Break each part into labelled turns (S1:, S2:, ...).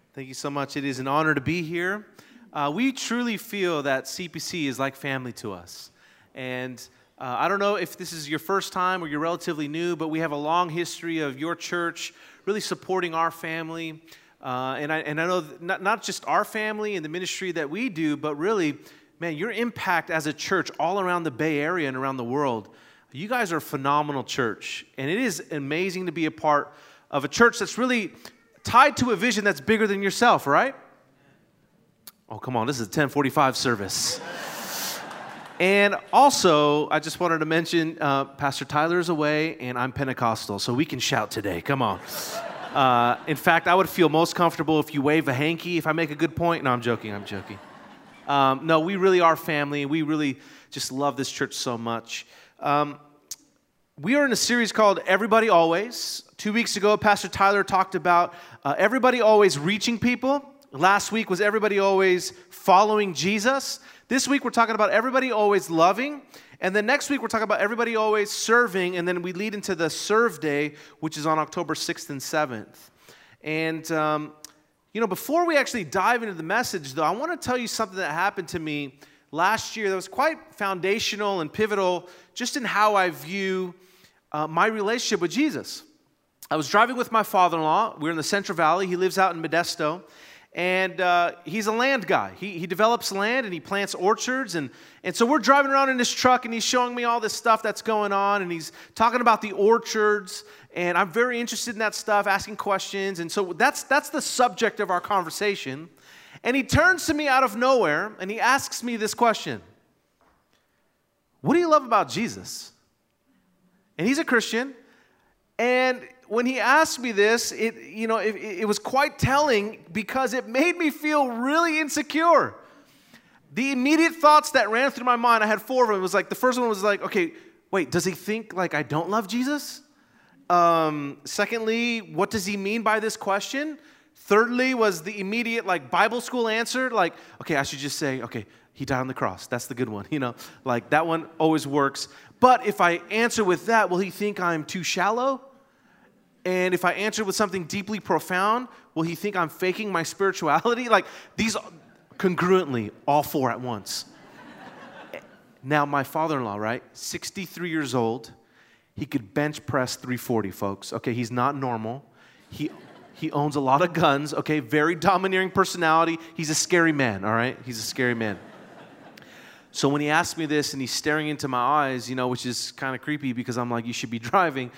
S1: Thank you so much. It is an honor to be here. We truly feel that CPC is like family to us. And I don't know if this is your first time or you're relatively new, but we have a long history of your church really supporting our family. And I know not just our family and the ministry that we do, but really, man, your impact as a church all around the Bay Area and around the world. You guys are a phenomenal church. And it is amazing to be a part of a church that's really tied to a vision that's bigger than yourself, right? Oh, come on, this is a 1045 service. And also, I just wanted to mention, Pastor Tyler is away, and I'm Pentecostal, so we can shout today. Come on. In fact, I would feel most comfortable if you wave a hanky if I make a good point. No, I'm joking. No, we really are family. We really just love this church so much. We are in a series called Everybody Always. 2 weeks ago, Pastor Tyler talked about everybody always reaching people. Last week was everybody always following Jesus. This week, we're talking about everybody always loving. And then next week, we're talking about everybody always serving. And then we lead into the Serve Day, which is on October 6th and 7th. And, before we actually dive into the message, though, I want to tell you something that happened to me last year that was quite foundational and pivotal just in how I view my relationship with Jesus. I was driving with my father-in-law. We're in the Central Valley. He lives out in Modesto. And he's a land guy. He develops land and he plants orchards. And so we're driving around in this truck and he's showing me all this stuff that's going on. And he's talking about the orchards. And I'm very interested in that stuff, asking questions. And so that's the subject of our conversation. And he turns to me out of nowhere and he asks me this question. What do you love about Jesus? And he's a Christian. And when he asked me this, it was quite telling because it made me feel really insecure. The immediate thoughts that ran through my mind, I had 4 of them. It was like, the first one was like, okay, wait, does he think like I don't love Jesus? Secondly, what does he mean by this question? Thirdly was the immediate like Bible school answer, like, okay, I should just say, okay, he died on the cross. That's the good one, like that one always works. But if I answer with that, will he think I'm too shallow? And if I answer with something deeply profound, will he think I'm faking my spirituality? Like these congruently, all 4 at once. Now my father-in-law, right, 63 years old, he could bench press 340, folks. Okay, he's not normal. He owns a lot of guns, okay, very domineering personality. He's a scary man, all right? He's a scary man. So when he asked me this and he's staring into my eyes, which is kind of creepy because I'm like, you should be driving.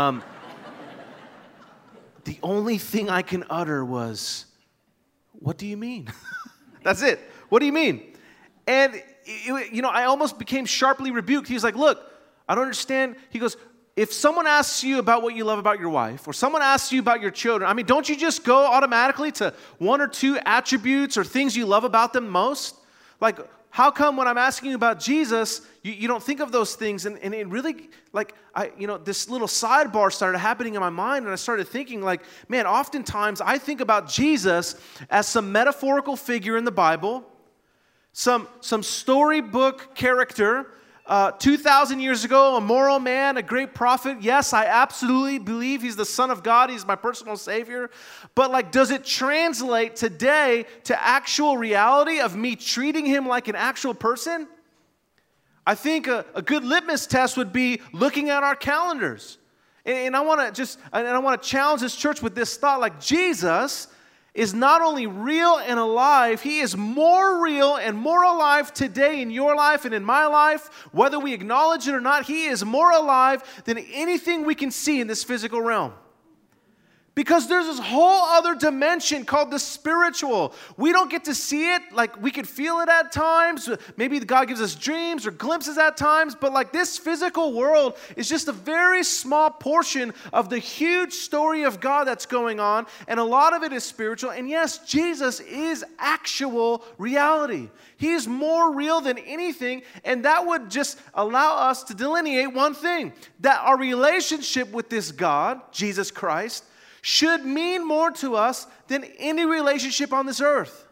S1: The only thing I can utter was, what do you mean? That's it. What do you mean? And, I almost became sharply rebuked. He was like, look, I don't understand. He goes, if someone asks you about what you love about your wife, or someone asks you about your children, don't you just go automatically to 1 or 2 attributes or things you love about them most? Like, how come when I'm asking you about Jesus, you don't think of those things? And it really, this little sidebar started happening in my mind, and I started thinking, man, oftentimes I think about Jesus as some metaphorical figure in the Bible, some storybook character, 2,000 years ago, a moral man, a great prophet. Yes, I absolutely believe he's the Son of God. He's my personal Savior. But does it translate today to actual reality of me treating him like an actual person? I think a good litmus test would be looking at our calendars. And I want to challenge this church with this thought, Jesus is not only real and alive, he is more real and more alive today in your life and in my life. Whether we acknowledge it or not, he is more alive than anything we can see in this physical realm. Because there's this whole other dimension called the spiritual. We don't get to see it. We could feel it at times. Maybe God gives us dreams or glimpses at times. But this physical world is just a very small portion of the huge story of God that's going on. And a lot of it is spiritual. And yes, Jesus is actual reality. He is more real than anything. And that would just allow us to delineate one thing. That our relationship with this God, Jesus Christ, should mean more to us than any relationship on this earth.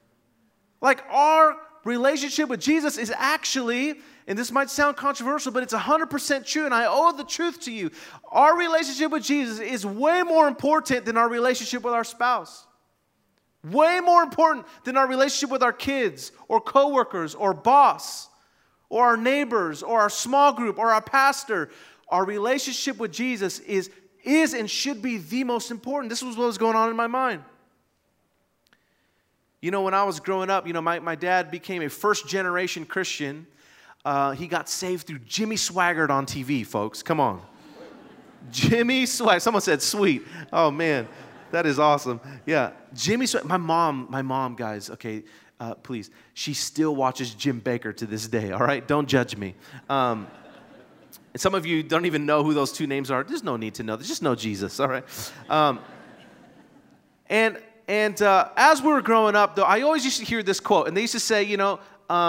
S1: Our relationship with Jesus is actually, and this might sound controversial, but it's 100% true, and I owe the truth to you. Our relationship with Jesus is way more important than our relationship with our spouse. Way more important than our relationship with our kids or coworkers or boss or our neighbors or our small group or our pastor. Our relationship with Jesus is and should be the most important. This was what was going on in my mind. You know, when I was growing up, you know, my dad became a first-generation Christian. He got saved through Jimmy Swaggart on TV, folks. Come on. Jimmy Swaggart. Someone said sweet. Oh, man. That is awesome. Yeah. Jimmy Swaggart. My mom, guys, okay, please. She still watches Jim Bakker to this day, all right? Don't judge me. And some of you don't even know who those two names are. There's no need to know. Just know Jesus, all right? And as we were growing up, though, I always used to hear this quote, and they used to say, you know,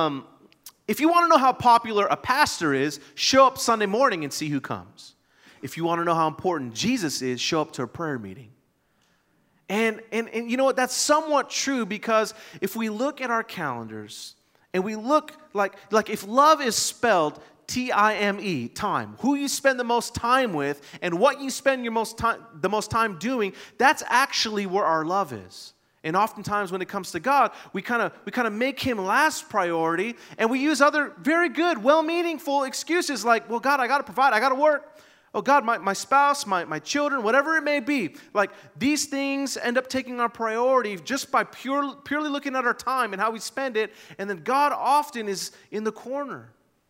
S1: if you want to know how popular a pastor is, show up Sunday morning and see who comes. If you want to know how important Jesus is, show up to a prayer meeting. And you know what? That's somewhat true, because if we look at our calendars and we look like if love is spelled T-I-M-E, time, who you spend the most time with and what you spend the most time doing, that's actually where our love is. And oftentimes when it comes to God, we kind of make him last priority, and we use other very good, well-meaningful excuses like, well, God, I got to provide, I got to work. Oh, God, my spouse, my children, whatever it may be. Like, these things end up taking our priority just by purely looking at our time and how we spend it, and then God often is in the corner.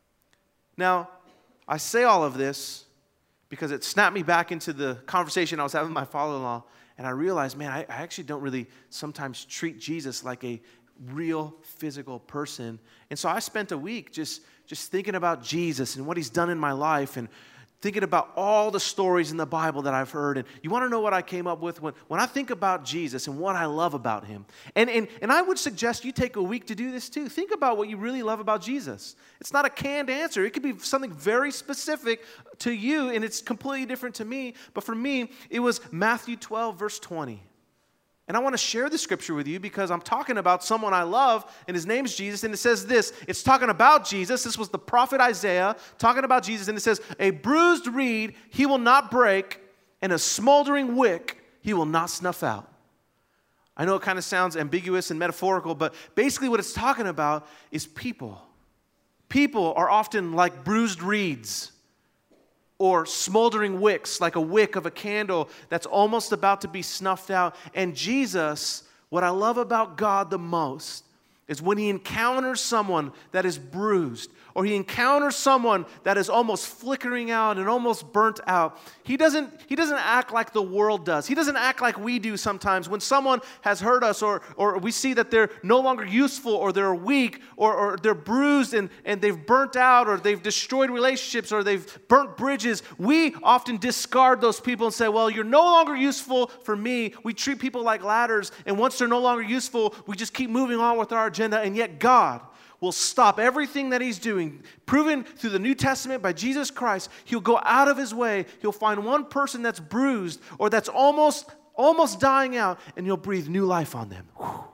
S1: Now, I say all of this because it snapped me back into the conversation I was having with my father-in-law, and I realized, man, I actually don't really sometimes treat Jesus like a real physical person. And so I spent a week just thinking about Jesus and what he's done in my life, and thinking about all the stories in the Bible that I've heard. And you want to know what I came up with? When I think about Jesus and what I love about him, and I would suggest you take a week to do this too. Think about what you really love about Jesus. It's not a canned answer. It could be something very specific to you, and it's completely different to me. But for me, it was Matthew 12, verse 20. And I want to share the scripture with you because I'm talking about someone I love, and his name's Jesus, and it says this. It's talking about Jesus. This was the prophet Isaiah talking about Jesus, and it says, a bruised reed he will not break, and a smoldering wick he will not snuff out. I know it kind of sounds ambiguous and metaphorical, but basically what it's talking about is people. People are often like bruised reeds, or smoldering wicks, like a wick of a candle that's almost about to be snuffed out. And Jesus, what I love about God the most is when he encounters someone that is bruised, or he encounters someone that is almost flickering out and almost burnt out, he doesn't act like the world does. He doesn't act like we do sometimes. When someone has hurt us, or we see that they're no longer useful, or they're weak, or they're bruised and they've burnt out, or they've destroyed relationships, or they've burnt bridges, we often discard those people and say, well, you're no longer useful for me. We treat people like ladders, and once they're no longer useful, we just keep moving on with our agenda. And yet God will stop everything that he's doing, proven through the New Testament by Jesus Christ. He'll go out of his way. He'll find one person that's bruised or that's almost dying out, and he'll breathe new life on them. Whew.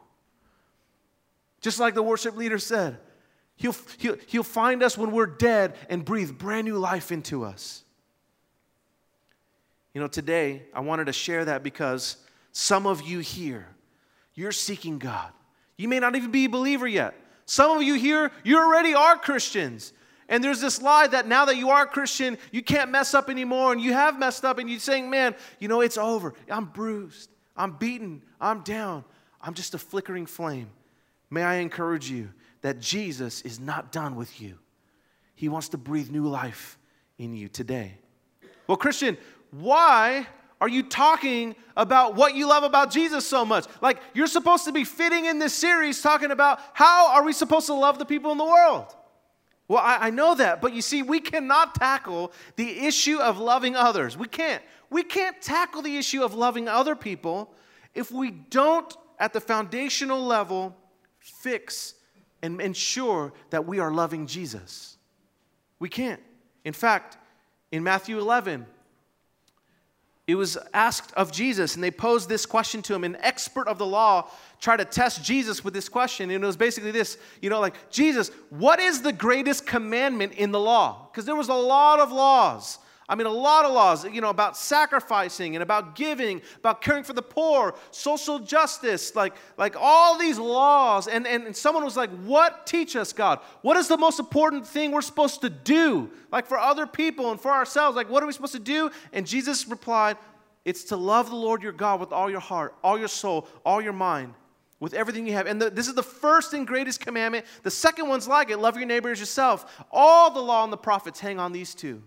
S1: Just like the worship leader said, he'll find us when we're dead and breathe brand new life into us. You know, today I wanted to share that because some of you here, you're seeking God. You may not even be a believer yet. Some of you here, you already are Christians. And there's this lie that now that you are a Christian, you can't mess up anymore, and you have messed up, and you're saying, man, you know, it's over. I'm bruised. I'm beaten. I'm down. I'm just a flickering flame. May I encourage you that Jesus is not done with you. He wants to breathe new life in you today. Well, Christian, why are you talking about what you love about Jesus so much? Like, you're supposed to be fitting in this series talking about how are we supposed to love the people in the world? Well, I know that, but you see, we cannot tackle the issue of loving others. We can't. We can't tackle the issue of loving other people if we don't, at the foundational level, fix and ensure that we are loving Jesus. We can't. In fact, in Matthew 11, it was asked of Jesus, and they posed this question to him. An expert of the law tried to test Jesus with this question, and it was basically this, like, Jesus, what is the greatest commandment in the law? Because there was a lot of laws, I mean, a lot of laws, about sacrificing and about giving, about caring for the poor, social justice, like all these laws. And someone was like, what teach us, God? What is the most important thing we're supposed to do? Like for other people and for ourselves, like what are we supposed to do? And Jesus replied, it's to love the Lord your God with all your heart, all your soul, all your mind, with everything you have. And this is the first and greatest commandment. The second one's like it, love your neighbor as yourself. All the law and the prophets hang on these two.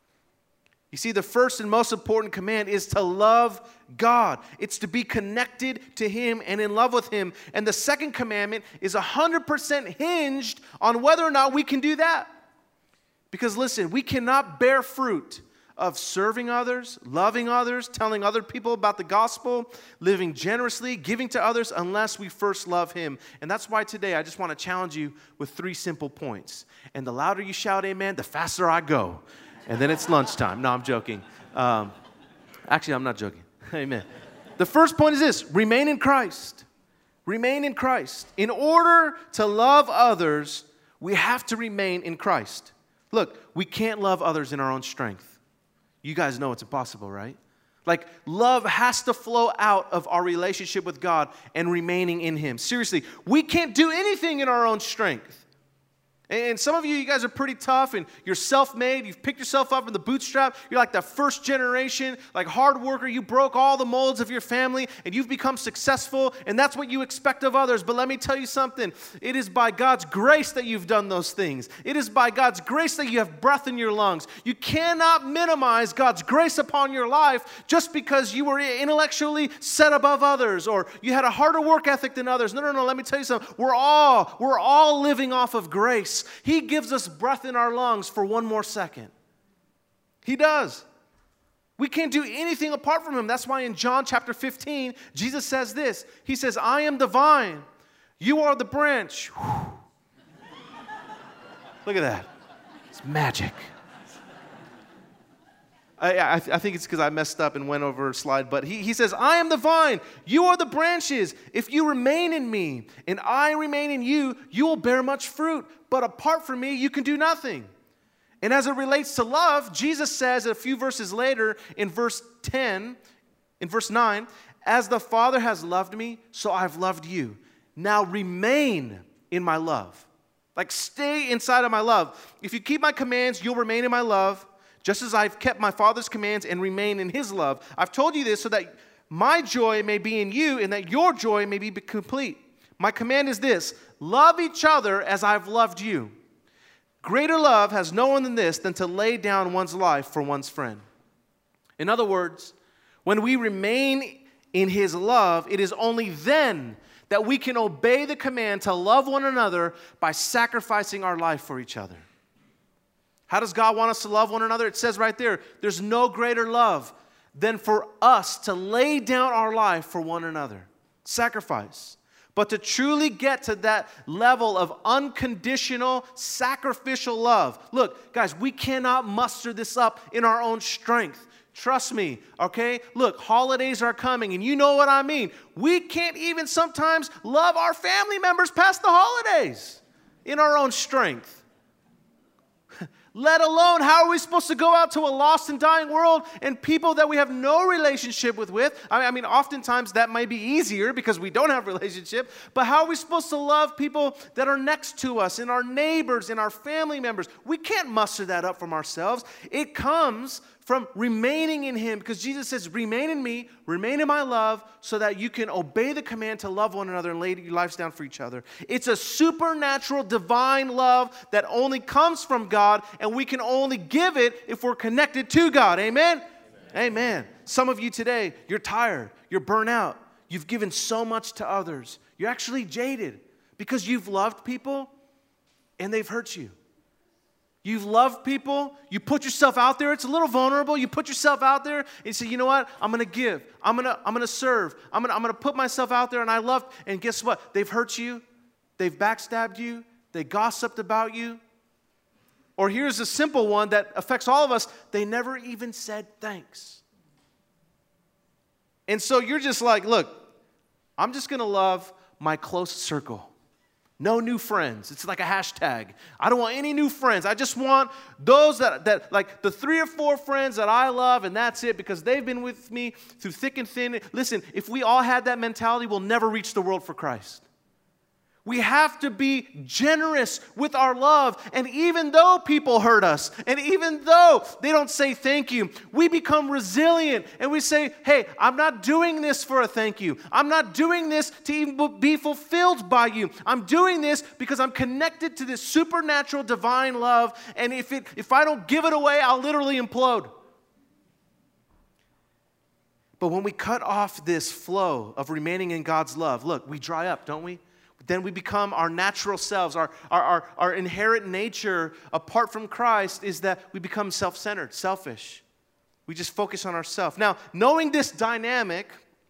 S1: You see, the first and most important command is to love God. It's to be connected to Him and in love with Him. And the second commandment is 100% hinged on whether or not we can do that. Because listen, we cannot bear fruit of serving others, loving others, telling other people about the gospel, living generously, giving to others, unless we first love Him. And that's why today I just want to challenge you with 3 simple points. And the louder you shout amen, the faster I go. And then it's lunchtime. No, I'm joking. Actually, I'm not joking. Amen. The first point is this: remain in Christ. Remain in Christ. In order to love others, we have to remain in Christ. Look, we can't love others in our own strength. You guys know it's impossible, right? Like, love has to flow out of our relationship with God and remaining in Him. Seriously, we can't do anything in our own strength. And some of you guys are pretty tough and you're self-made. You've picked yourself up in the bootstrap. You're like the first generation, like hard worker. You broke all the molds of your family and you've become successful, and that's what you expect of others. But let me tell you something. It is by God's grace that you've done those things. It is by God's grace that you have breath in your lungs. You cannot minimize God's grace upon your life just because you were intellectually set above others or you had a harder work ethic than others. No. Let me tell you something. We're all living off of grace. He gives us breath in our lungs for one more second. He does. We can't do anything apart from Him. That's why in John chapter 15, Jesus says this. He says, I am the vine. You are the branch. Look at that. It's magic. I think it's because I messed up and went over a slide, but he says, I am the vine, you are the branches. If you remain in me and I remain in you, you will bear much fruit. But apart from me, you can do nothing. And as it relates to love, Jesus says a few verses later in verse 9, as the Father has loved me, so I've loved you. Now remain in my love. Like, stay inside of my love. If you keep my commands, you'll remain in my love, just as I've kept my Father's commands and remain in His love. I've told you this so that my joy may be in you and that your joy may be complete. My command is this: love each other as I've loved you. Greater love has no one than this, than to lay down one's life for one's friend. In other words, when we remain in His love, it is only then that we can obey the command to love one another by sacrificing our life for each other. How does God want us to love one another? It says right there, there's no greater love than for us to lay down our life for one another. Sacrifice. But to truly get to that level of unconditional, sacrificial love. Look, guys, we cannot muster this up in our own strength. Trust me, okay? Look, holidays are coming, and you know what I mean. We can't even sometimes love our family members past the holidays in our own strength. Let alone, how are we supposed to go out to a lost and dying world and people that we have no relationship with? I mean, oftentimes that might be easier because we don't have a relationship. But how are we supposed to love people that are next to us and our neighbors and our family members? We can't muster that up from ourselves. It comes from remaining in Him, because Jesus says, remain in me, remain in my love, so that you can obey the command to love one another and lay your lives down for each other. It's a supernatural, divine love that only comes from God, and we can only give it if we're connected to God. Amen? Amen. Some of you today, you're tired, you're burnt out, you've given so much to others. You're actually jaded because you've loved people and they've hurt you. You've loved people, you put yourself out there, it's a little vulnerable, you put yourself out there and you say, you know what, I'm going to give, I'm going to serve, I'm going to put myself out there, and I love, and guess what, they've hurt you, they've backstabbed you, they gossiped about you. Or here's a simple one that affects all of us, they never even said thanks. And so you're just like, look, I'm just going to love my close circle. No new friends. It's like a hashtag. I don't want any new friends. I just want those that like the 3 or 4 friends that I love, and that's it, because they've been with me through thick and thin. Listen, if we all had that mentality, we'll never reach the world for Christ. We have to be generous with our love. And even though people hurt us, and even though they don't say thank you, we become resilient and we say, hey, I'm not doing this for a thank you. I'm not doing this to even be fulfilled by you. I'm doing this because I'm connected to this supernatural divine love. And if I don't give it away, I'll literally implode. But when we cut off this flow of remaining in God's love, look, we dry up, don't we? Then we become our natural selves. Our inherent nature apart from Christ is that we become self-centered, selfish. We just focus on ourselves. Now, knowing this dynamic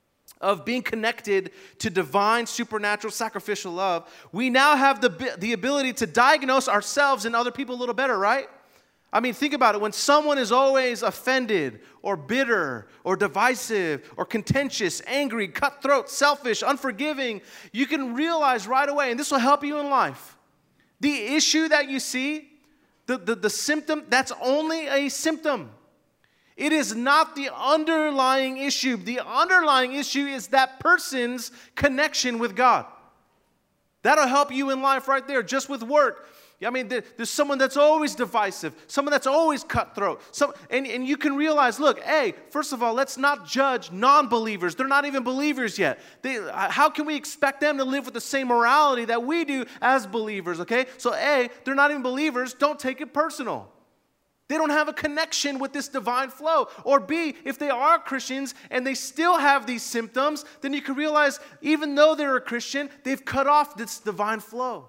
S1: of being connected to divine, supernatural, sacrificial love, we now have the ability to diagnose ourselves and other people a little better, right? I mean, think about it. When someone is always offended or bitter or divisive or contentious, angry, cutthroat, selfish, unforgiving, you can realize right away, and this will help you in life, the issue that you see, the symptom, that's only a symptom. It is not the underlying issue. The underlying issue is that person's connection with God. That'll help you in life right there, just with work. I mean, there's someone that's always divisive, someone that's always cutthroat. And you can realize, look, hey, first of all, let's not judge non-believers. They're not even believers yet. How can we expect them to live with the same morality that we do as believers, okay? So A, they're not even believers. Don't take it personal. They don't have a connection with this divine flow. Or B, if they are Christians and they still have these symptoms, then you can realize even though they're a Christian, they've cut off this divine flow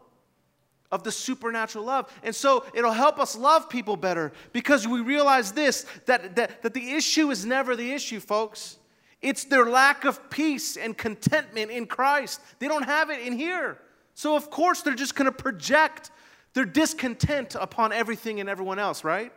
S1: of the supernatural love. And so it'll help us love people better because we realize this, that the issue is never the issue, folks. It's their lack of peace and contentment in Christ. They don't have it in here. So of course they're just going to project their discontent upon everything and everyone else, right?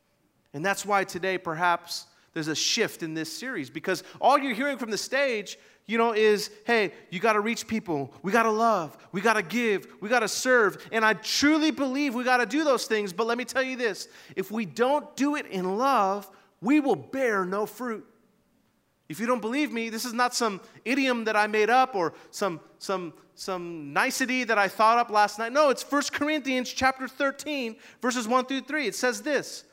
S1: And that's why today perhaps there's a shift in this series, because all you're hearing from the stage, is, hey, you got to reach people. We got to love. We got to give. We got to serve. And I truly believe we got to do those things. But let me tell you this. If we don't do it in love, we will bear no fruit. If you don't believe me, this is not some idiom that I made up or some nicety that I thought up last night. No, it's 1 Corinthians chapter 13, verses 1 through 3. It says this.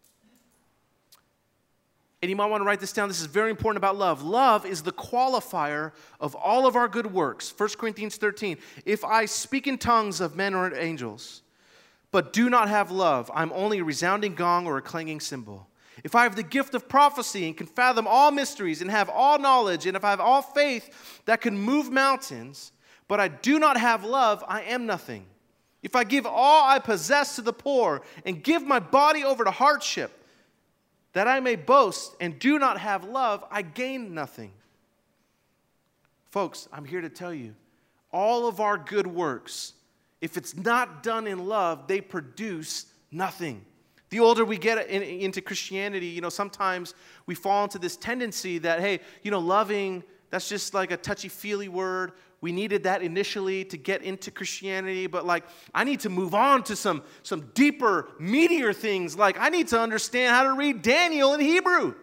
S1: And you might want to write this down. This is very important about love. Love is the qualifier of all of our good works. 1 Corinthians 13. If I speak in tongues of men or angels, but do not have love, I'm only a resounding gong or a clanging cymbal. If I have the gift of prophecy and can fathom all mysteries and have all knowledge, and if I have all faith that can move mountains, but I do not have love, I am nothing. If I give all I possess to the poor and give my body over to hardship, that I may boast and do not have love, I gain nothing. Folks, I'm here to tell you, all of our good works, if it's not done in love, they produce nothing. The older we get into Christianity, sometimes we fall into this tendency that, hey, loving, that's just like a touchy-feely word. We needed that initially to get into Christianity, but I need to move on to some deeper, meatier things. I need to understand how to read Daniel in Hebrew.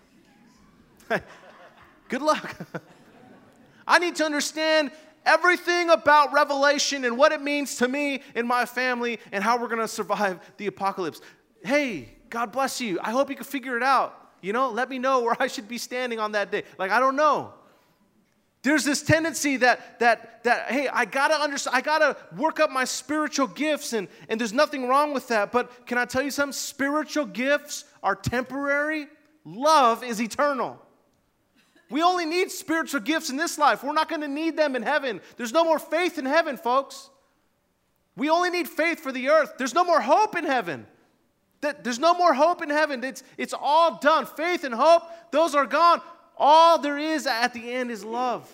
S1: Good luck. I need to understand everything about Revelation and what it means to me and my family and how we're going to survive the apocalypse. Hey, God bless you. I hope you can figure it out. Let me know where I should be standing on that day. I don't know. There's this tendency that hey, I gotta understand, I gotta work up my spiritual gifts, and there's nothing wrong with that. But can I tell you something? Spiritual gifts are temporary. Love is eternal. We only need spiritual gifts in this life. We're not going to need them in heaven. There's no more faith in heaven, folks. We only need faith for the earth. There's no more hope in heaven. There's no more hope in heaven. It's all done. Faith and hope, those are gone. All there is at the end is love.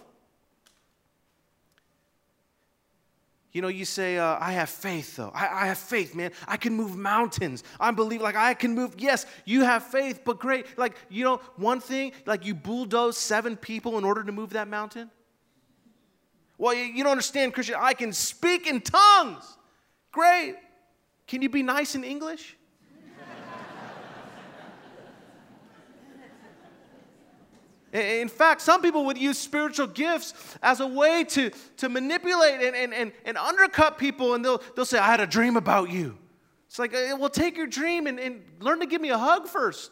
S1: You say, I have faith, though. I have faith, man. I can move mountains. I believe, I can move. Yes, you have faith, but great. One thing, you bulldoze 7 people in order to move that mountain. Well, you don't understand, Christian. I can speak in tongues. Great. Can you be nice in English? In fact, some people would use spiritual gifts as a way to manipulate and undercut people, and they'll say, I had a dream about you. It's like, well, take your dream and learn to give me a hug first.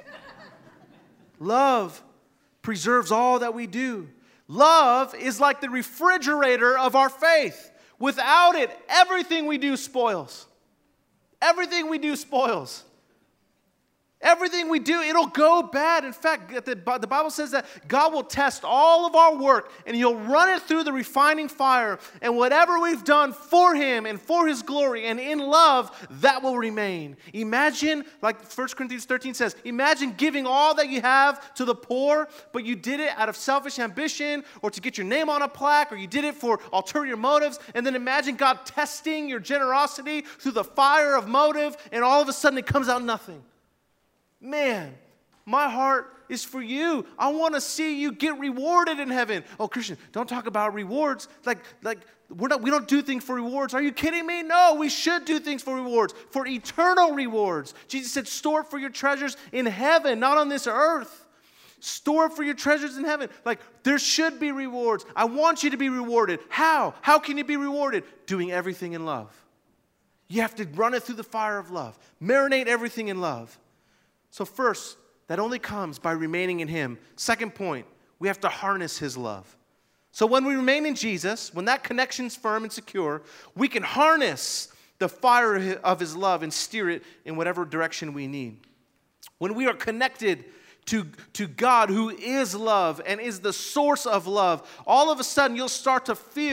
S1: Love preserves all that we do. Love is like the refrigerator of our faith. Without it, everything we do spoils. Everything we do spoils. Everything we do, it'll go bad. In fact, the Bible says that God will test all of our work, and He'll run it through the refining fire. And whatever we've done for Him and for His glory and in love, that will remain. Imagine, like 1 Corinthians 13 says, imagine giving all that you have to the poor, but you did it out of selfish ambition or to get your name on a plaque, or you did it for ulterior motives. And then imagine God testing your generosity through the fire of motive, and all of a sudden it comes out nothing. Man, my heart is for you. I want to see you get rewarded in heaven. Oh, Christian, don't talk about rewards. Like we don't do things for rewards. Are you kidding me? No, we should do things for rewards, for eternal rewards. Jesus said, store up for your treasures in heaven, not on this earth. Store up for your treasures in heaven. Like, there should be rewards. I want you to be rewarded. How? How can you be rewarded? Doing everything in love. You have to run it through the fire of love. Marinate everything in love. So first, that only comes by remaining in Him. Second point, we have to harness His love. So when we remain in Jesus, when that connection's firm and secure, we can harness the fire of His love and steer it in whatever direction we need. When we are connected to God, who is love and is the source of love, all of a sudden you'll start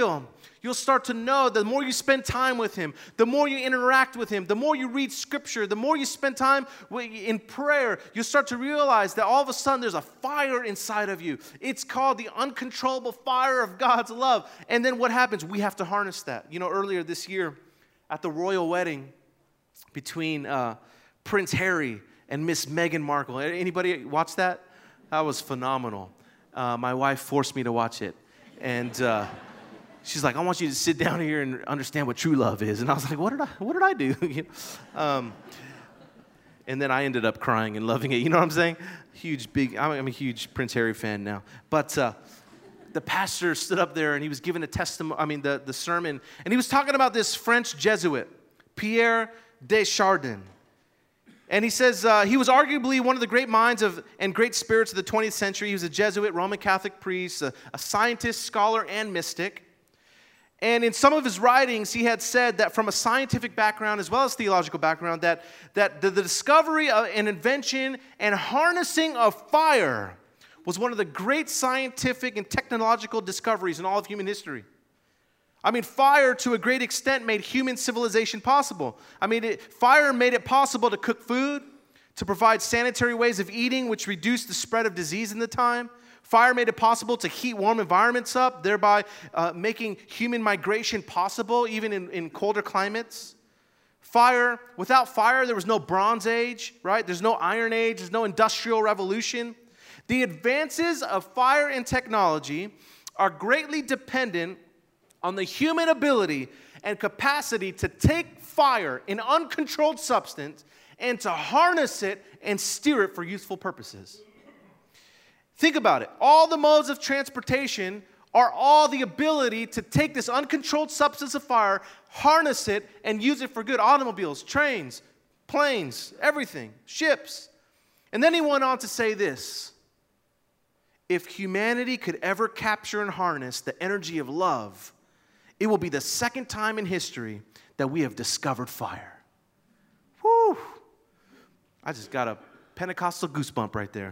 S1: to know, the more you spend time with Him, the more you interact with Him, the more you read Scripture, the more you spend time in prayer, you'll start to realize that all of a sudden there's a fire inside of you. It's called the uncontrollable fire of God's love. And then what happens? We have to harness that. You know, earlier this year at the royal wedding between Prince Harry and Miss Meghan Markle. Anybody watch that? That was phenomenal. My wife forced me to watch it. And she's like, I want you to sit down here and understand what true love is. And I was like, what did I do? And then I ended up crying and loving it. You know what I'm saying? I'm a huge Prince Harry fan now. But the pastor stood up there and he was giving the sermon. And he was talking about this French Jesuit, Pierre Desjardins. And he says he was arguably one of the great minds and great spirits of the 20th century. He was a Jesuit, Roman Catholic priest, a scientist, scholar, and mystic. And in some of his writings, he had said that from a scientific background as well as theological background, that the discovery of an invention and harnessing of fire was one of the great scientific and technological discoveries in all of human history. I mean, fire to a great extent made human civilization possible. I mean, fire made it possible to cook food, to provide sanitary ways of eating, which reduced the spread of disease in the time. Fire made it possible to heat warm environments up, thereby making human migration possible, even in colder climates. Without fire, there was no Bronze Age, right? There's no Iron Age, there's no Industrial Revolution. The advances of fire and technology are greatly dependent on the human ability and capacity to take fire, an uncontrolled substance, and to harness it and steer it for useful purposes. Think about it. All the modes of transportation are all the ability to take this uncontrolled substance of fire, harness it, and use it for good. Automobiles, trains, planes, everything, ships. And then he went on to say this: if humanity could ever capture and harness the energy of love, it will be the second time in history that we have discovered fire. Whew. I just got a Pentecostal goosebump right there.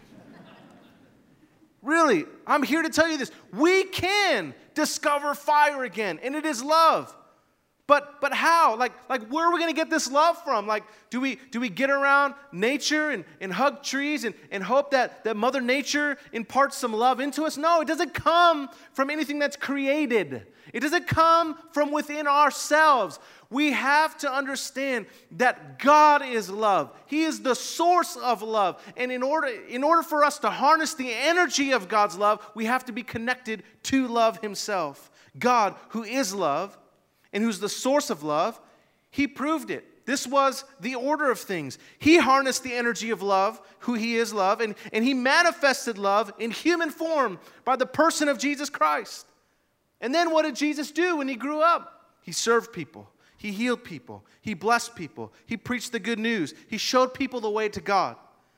S1: Really, I'm here to tell you this. We can discover fire again, and it is love. But how? Like where are we going to get this love from? Like, do we get around nature and hug trees and hope that Mother Nature imparts some love into us? No, it doesn't come from anything that's created. It doesn't come from within ourselves. We have to understand that God is love. He is the source of love. And in order for us to harness the energy of God's love, we have to be connected to love himself. God, who is love, and who's the source of love, he proved it. This was the order of things. He harnessed the energy of love, who he is love, and he manifested love in human form by the person of Jesus Christ. And then what did Jesus do when he grew up? He served people. He healed people. He blessed people. He preached the good news. He showed people the way to God.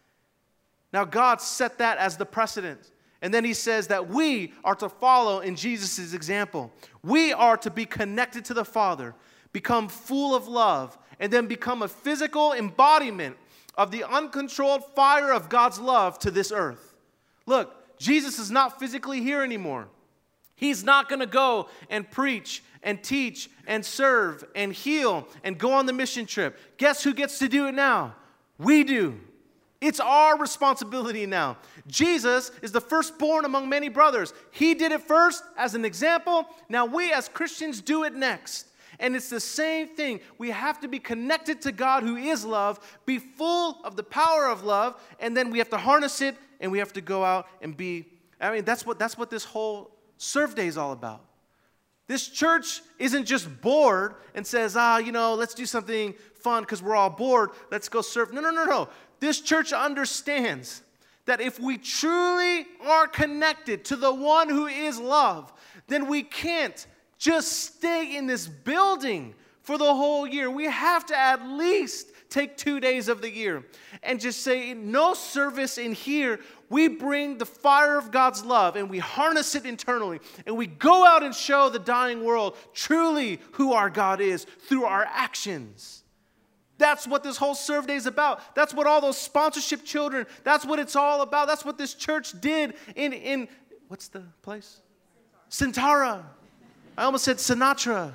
S1: Now God set that as the precedent. And then he says that we are to follow in Jesus' example. We are to be connected to the Father, become full of love, and then become a physical embodiment of the uncontrolled fire of God's love to this earth. Look, Jesus is not physically here anymore. He's not going to go and preach and teach and serve and heal and go on the mission trip. Guess who gets to do it now? We do. It's our responsibility now. Jesus is the firstborn among many brothers. He did it first as an example. Now we as Christians do it next. And it's the same thing. We have to be connected to God who is love, be full of the power of love, and then we have to harness it and we have to go out and be. I mean, that's what this whole Serve Day is all about. This church isn't just bored and says, let's do something fun because we're all bored. Let's go serve. No. This church understands that if we truly are connected to the one who is love, then we can't just stay in this building for the whole year. We have to at least take 2 days of the year and just say, no service in here. We bring the fire of God's love and we harness it internally. And we go out and show the dying world truly who our God is through our actions. That's what this whole Serve Day is about. That's what all those sponsorship children, that's what it's all about. That's what this church did in what's the place? Sintara. I almost said Sinatra.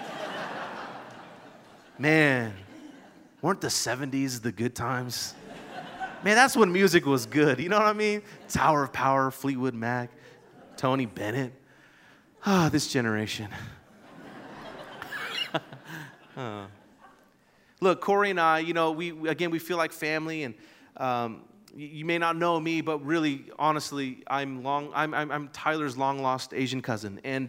S1: Man, weren't the 70s the good times? Man, that's when music was good. You know what I mean? Tower of Power, Fleetwood Mac, Tony Bennett. This generation. Look, Corey and I, we feel like family, and you may not know me, but really, honestly, I'm Tyler's long-lost Asian cousin. And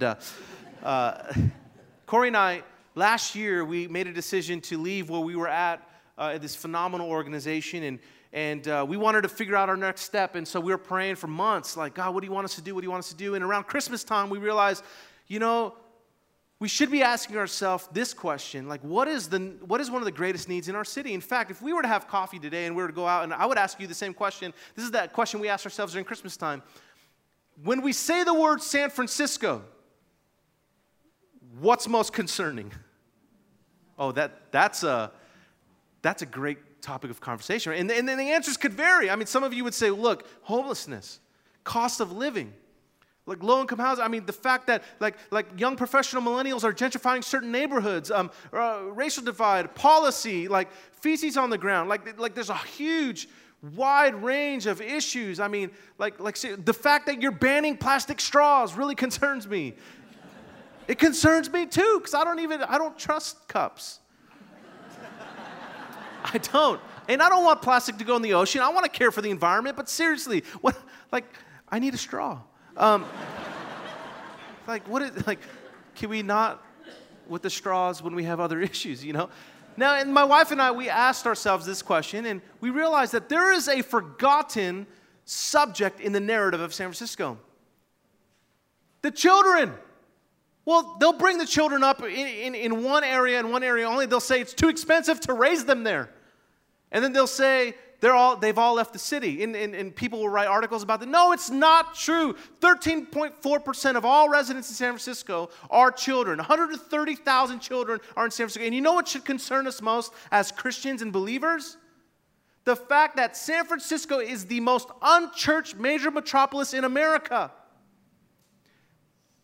S1: Corey and I, last year, we made a decision to leave where we were at this phenomenal organization, and we wanted to figure out our next step. And so we were praying for months, like, God, what do you want us to do? What do you want us to do? And around Christmas time, we realized, we should be asking ourselves this question, like, what is one of the greatest needs in our city? In fact, if we were to have coffee today and we were to go out, and I would ask you the same question. This is that question we ask ourselves during Christmas time. When we say the word San Francisco, what's most concerning? Oh, that's a great topic of conversation. And the answers could vary. I mean, some of you would say, look, homelessness, cost of living, like low-income housing. I mean, the fact that like young professional millennials are gentrifying certain neighborhoods, racial divide, policy, like feces on the ground. Like there's a huge, wide range of issues. I mean, like the fact that you're banning plastic straws really concerns me. It concerns me too, because I don't trust cups. I don't. And I don't want plastic to go in the ocean. I want to care for the environment, but seriously, I need a straw. Can we not with the straws when we have other issues, Now, and my wife and I, we asked ourselves this question, and we realized that there is a forgotten subject in the narrative of San Francisco. The children. Well, they'll bring the children up in one area only. They'll say it's too expensive to raise them there. And then they'll say they've all left the city. And people will write articles about that. No, it's not true. 13.4% of all residents in San Francisco are children. 130,000 children are in San Francisco. And you know what should concern us most as Christians and believers? The fact that San Francisco is the most unchurched major metropolis in America. That means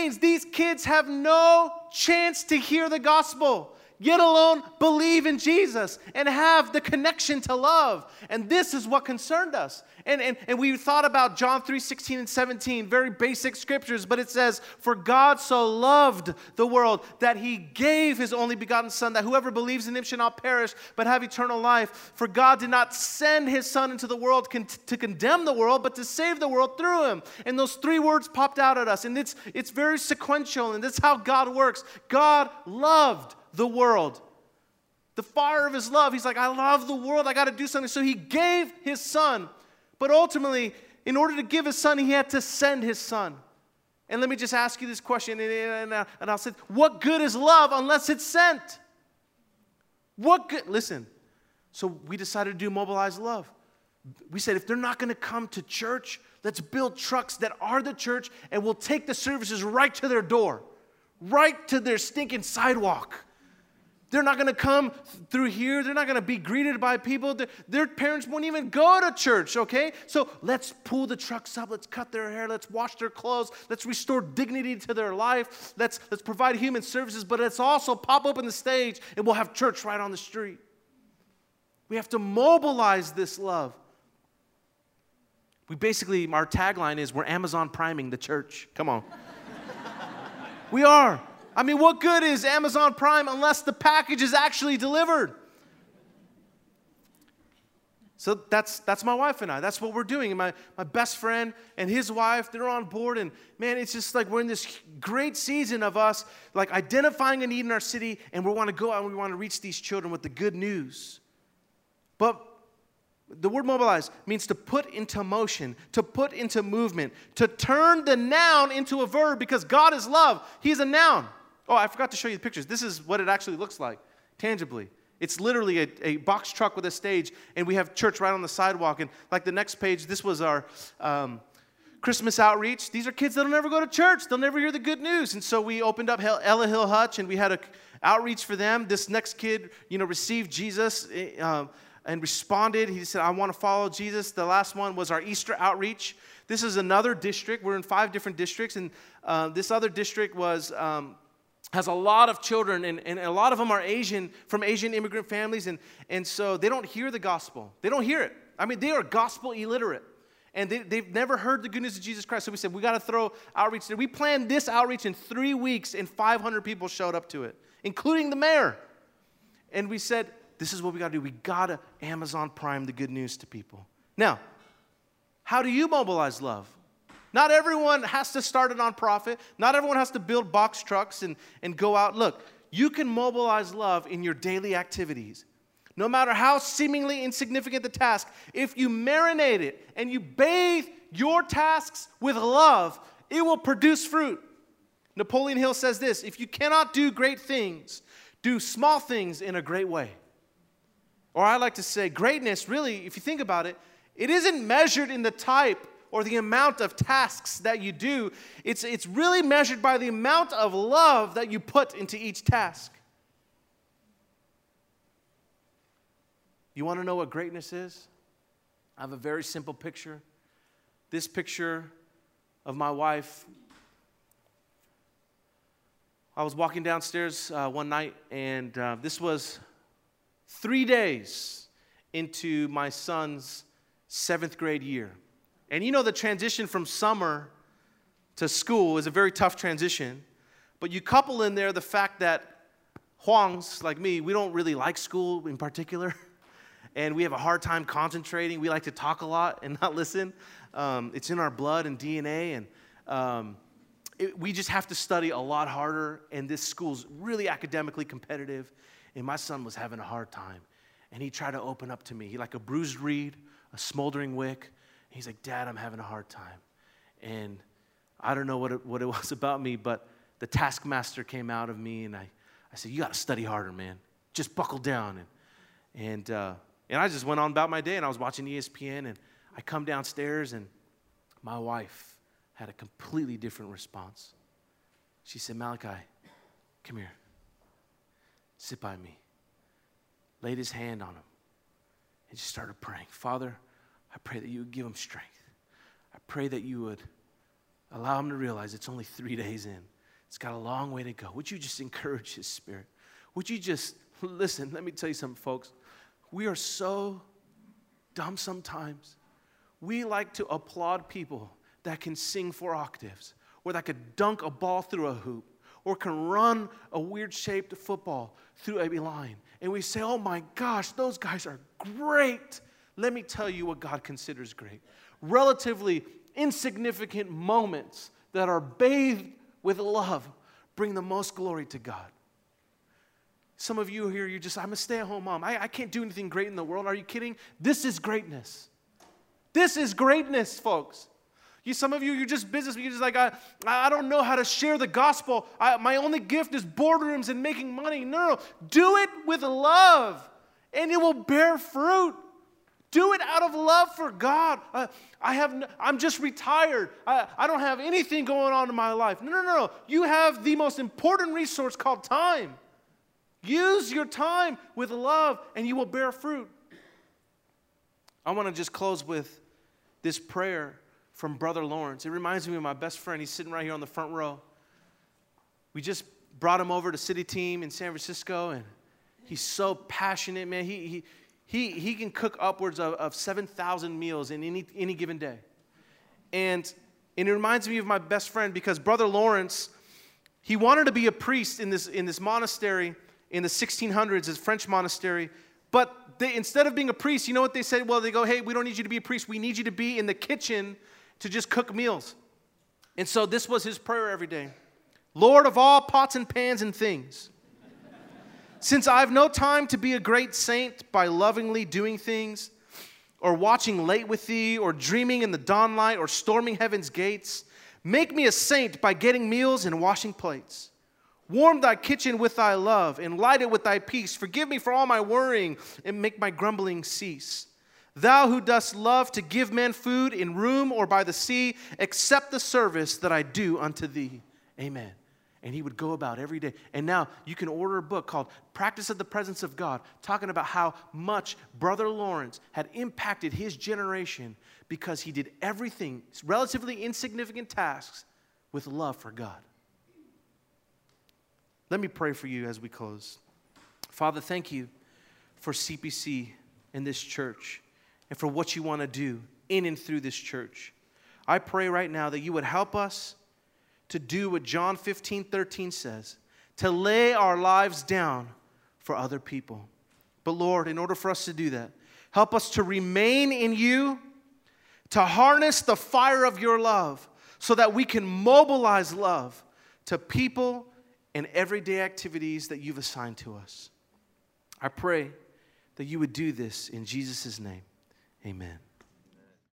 S1: means these kids have no chance to hear the gospel, yet alone believe in Jesus and have the connection to love. And this is what concerned us. And we thought about John 3:16 and 17, very basic scriptures, but it says, for God so loved the world that he gave his only begotten Son, that whoever believes in him shall not perish, but have eternal life. For God did not send his Son into the world to condemn the world, but to save the world through him. And those three words popped out at us, and it's very sequential, and that's how God works. God loved the world. The fire of his love. He's like, I love the world. I got to do something. So he gave his Son. But ultimately, in order to give his Son, he had to send his Son. And let me just ask you this question, and I'll say, what good is love unless it's sent? What good? Listen, so we decided to do Mobilize Love. We said, if they're not going to come to church, let's build trucks that are the church, and we'll take the services right to their door, right to their stinking sidewalk. They're not going to come through here. They're not going to be greeted by people. Their parents won't even go to church, okay? So let's pull the trucks up. Let's cut their hair. Let's wash their clothes. Let's restore dignity to their life. Let's provide human services, but let's also pop open the stage and we'll have church right on the street. We have to mobilize this love. Our tagline is, we're Amazon priming the church. Come on. We are. I mean, what good is Amazon Prime unless the package is actually delivered? So that's my wife and I. That's what we're doing. And my best friend and his wife, they're on board. And man, it's just like we're in this great season of us like identifying a need in our city, and we want to go out and we want to reach these children with the good news. But the word mobilize means to put into motion, to put into movement, to turn the noun into a verb, because God is love. He's a noun. Oh, I forgot to show you the pictures. This is what it actually looks like, tangibly. It's literally a box truck with a stage, and we have church right on the sidewalk. And like the next page, this was our Christmas outreach. These are kids that'll never go to church. They'll never hear the good news. And so we opened up Ella Hill Hutch, and we had an outreach for them. This next kid, received Jesus and responded. He said, I want to follow Jesus. The last one was our Easter outreach. This is another district. We're in 5 different districts, and this other district has a lot of children, and a lot of them are from Asian immigrant families, and so they don't hear the gospel. They don't hear it. I mean, they are gospel illiterate, and they've never heard the good news of Jesus Christ. So we said, we got to throw outreach there. We planned this outreach in 3 weeks, and 500 people showed up to it, including the mayor. And we said, this is what we got to do. We got to Amazon Prime the good news to people. Now, how do you mobilize love? Not everyone has to start a nonprofit. Not everyone has to build box trucks and go out. Look, you can mobilize love in your daily activities. No matter how seemingly insignificant the task, if you marinate it and you bathe your tasks with love, it will produce fruit. Napoleon Hill says this, if you cannot do great things, do small things in a great way. Or I like to say, greatness, really, if you think about it, it isn't measured in the type or the amount of tasks that you do. It's really measured by the amount of love that you put into each task. You want to know what greatness is? I have a very simple picture. This picture of my wife. I was walking downstairs one night, and this was 3 days into my son's 7th grade year. And the transition from summer to school is a very tough transition. But you couple in there the fact that Huangs, like me, we don't really like school in particular. And we have a hard time concentrating. We like to talk a lot and not listen. It's in our blood and DNA. And we just have to study a lot harder. And this school's really academically competitive. And my son was having a hard time. And he tried to open up to me. He like a bruised reed, a smoldering wick. He's like, Dad, I'm having a hard time. And I don't know what it was about me, but the taskmaster came out of me, and I said, you got to study harder, man. Just buckle down. And I just went on about my day, and I was watching ESPN, and I come downstairs, and my wife had a completely different response. She said, Malachi, come here. Sit by me. Laid his hand on him, and just started praying. Father, I pray that you would give him strength. I pray that you would Allow him to realize it's only 3 days in. It's got a long way to go. Would you just encourage his spirit? Would you just, listen, let me tell you something, folks. We are so dumb sometimes. We like to applaud people that can sing 4 octaves, or that could dunk a ball through a hoop, or can run a weird-shaped football through a line. And we say, oh my gosh, those guys are great. Let me tell you what God considers great. Relatively insignificant moments that are bathed with love bring the most glory to God. Some of you here, I'm a stay-at-home mom. I can't do anything great in the world. Are you kidding? This is greatness. This is greatness, folks. Some of you, you're just business. You're just like, I don't know how to share the gospel. My only gift is boardrooms and making money. No. Do it with love, and it will bear fruit. Do it out of love for God. I'm just retired. I don't have anything going on in my life. No. You have the most important resource called time. Use your time with love, and you will bear fruit. I want to just close with this prayer from Brother Lawrence. It reminds me of my best friend. He's sitting right here on the front row. We just brought him over to City Team in San Francisco, and he's so passionate, man. He can cook upwards of 7,000 meals in any given day. And it reminds me of my best friend because Brother Lawrence, he wanted to be a priest in this monastery in the 1600s, this French monastery. But instead of being a priest, you know what they said? Well, they go, hey, we don't need you to be a priest. We need you to be in the kitchen to just cook meals. And so this was his prayer every day. Lord of all pots and pans and things, since I have no time to be a great saint by lovingly doing things, or watching late with thee, or dreaming in the dawn light, or storming heaven's gates, make me a saint by getting meals and washing plates. Warm thy kitchen with thy love, and light it with thy peace. Forgive me for all my worrying, and make my grumbling cease. Thou who dost love to give men food in room or by the sea, accept the service that I do unto thee. Amen. And he would go about every day. And now you can order a book called Practice of the Presence of God, talking about how much Brother Lawrence had impacted his generation because he did everything, relatively insignificant tasks, with love for God. Let me pray for you as we close. Father, thank you for CPC and this church and for what you want to do in and through this church. I pray right now that you would help us to do what John 15:13 says, to lay our lives down for other people. But Lord, in order for us to do that, help us to remain in you, to harness the fire of your love so that we can mobilize love to people and everyday activities that you've assigned to us. I pray that you would do this in Jesus' name. Amen.